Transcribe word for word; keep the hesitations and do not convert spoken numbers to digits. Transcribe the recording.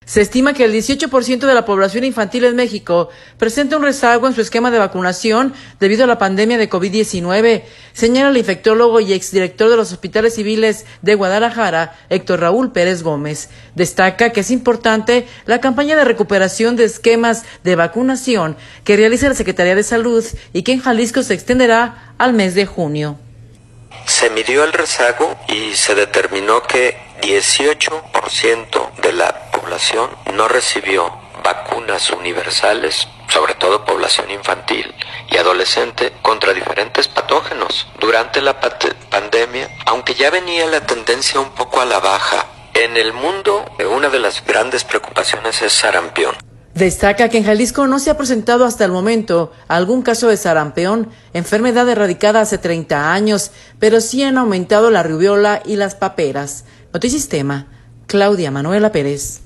Se estima que el dieciocho por ciento de la población infantil en México presenta un rezago en su esquema de vacunación debido a la pandemia de COVID diecinueve, señala el infectólogo y exdirector de los hospitales civiles de Guadalajara, Héctor Raúl Pérez Gómez. Destaca que es importante la campaña de recuperación de esquemas de vacunación que realiza la Secretaría de Salud y que en Jalisco se extenderá al mes de junio. Se midió el rezago y se determinó que dieciocho por ciento de la población no recibió vacunas universales, sobre todo población infantil y adolescente, contra diferentes patógenos. Durante la pat- pandemia, aunque ya venía la tendencia un poco a la baja, en el mundo una de las grandes preocupaciones es sarampión. Destaca que en Jalisco no se ha presentado hasta el momento algún caso de sarampión, enfermedad erradicada hace treinta años, pero sí han aumentado la rubiola y las paperas. Notisistema, Claudia Manuela Pérez.